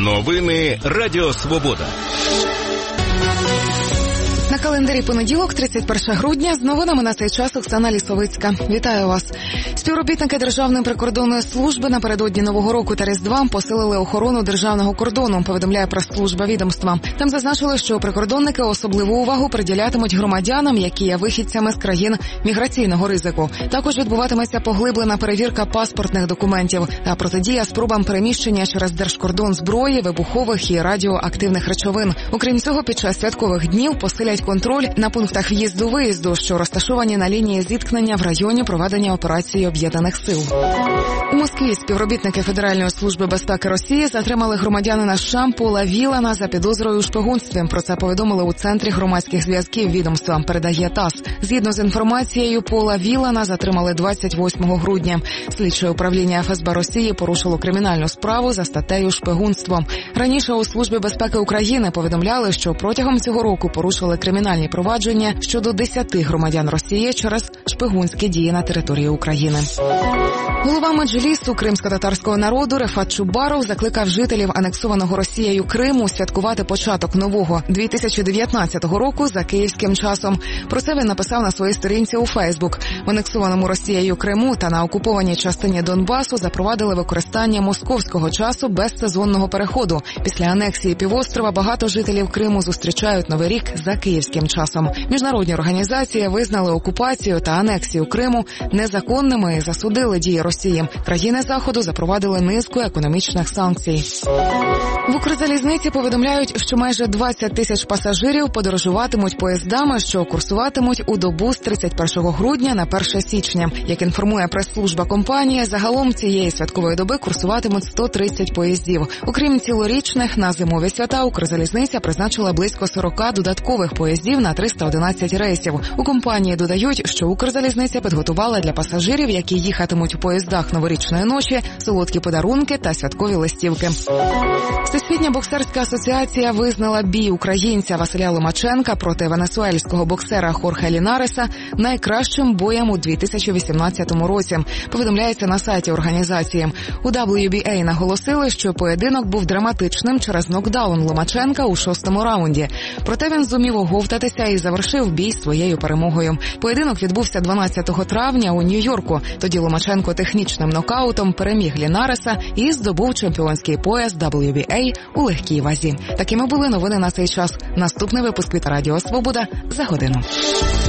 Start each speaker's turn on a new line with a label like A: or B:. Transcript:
A: Новини Радіо Свобода.
B: На календарі понеділок, 31 грудня, з новинами на цей час Оксана Лісовицька. Вітаю вас. Співробітники Державної прикордонної служби напередодні Нового року та Різдва посилили охорону державного кордону, повідомляє прес-служба відомства. Там зазначили, що прикордонники особливу увагу приділятимуть громадянам, які є вихідцями з країн міграційного ризику. Також відбуватиметься поглиблена перевірка паспортних документів та протидія спробам переміщення через держкордон зброї, вибухових і радіоактивних речовин. Окрім цього, під час святкових днів посилять контроль на пунктах в'їзду-виїзду, що розташовані на лінії зіткнення в районі проведення операції Об'єднаних сил. У Москві співробітники Федеральної служби безпеки Росії затримали громадянина США Пола Вілана за підозрою у шпигунстві. Про це повідомили у Центрі громадських зв'язків відомства, передає ТАСС. Згідно з інформацією, Пола Вілана затримали 28 грудня. Слідче управління ФСБ Росії порушило кримінальну справу за статтею «Шпигунство». Раніше у Службі безпеки України повідомляли, що протягом цього року порушили кримінальні провадження щодо 10 громадян Росії через шпигунські дії на території України. Голова Меджлісу кримсько-татарського народу Рефат Чубаров закликав жителів анексованого Росією Криму святкувати початок нового 2019 року за київським часом. Про це він написав на своїй сторінці у Фейсбук. В анексованому Росією Криму та на окупованій частині Донбасу запровадили використання московського часу без сезонного переходу. Після анексії півострова багато жителів Криму зустрічають Новий рік за київським часом. Міжнародні організації визнали окупацію та анексію Криму незаконними і засудили дії Росії. Країни Заходу запровадили низку економічних санкцій. В Укрзалізниці повідомляють, що майже 20 тисяч пасажирів подорожуватимуть поїздами, що курсуватимуть у добу з 31 грудня на 1 січня. Як інформує прес-служба компанії, загалом цієї святкової доби курсуватимуть 130 поїздів. Окрім цілорічних, на зимові свята Укрзалізниця призначила близько 40 додаткових поїздів на 311 рейсів. У компанії додають, що Укрзалізниця підготувала для пасажирів, які їхатимуть у поїздах новорічної ночі, солодкі подарунки та святкові листівки. Всесвітня боксерська асоціація визнала бій українця Василя Ломаченка проти венесуельського боксера Хорхе Лінареса найкращим боєм у 2018 році, повідомляється на сайті організації. У WBA наголосили, що поєдинок був драматичним через нокдаун Ломаченка у 6-му раунді. Проте він зумів оговтатися і завершив бій своєю перемогою. Поєдинок відбувся 12 травня у Нью-Йорку. Тоді Ломаченко технічним нокаутом переміг Лінареса і здобув чемпіонський пояс WBA у легкій вазі. Такими були новини на цей час. Наступний випуск від Радіо Свобода за годину.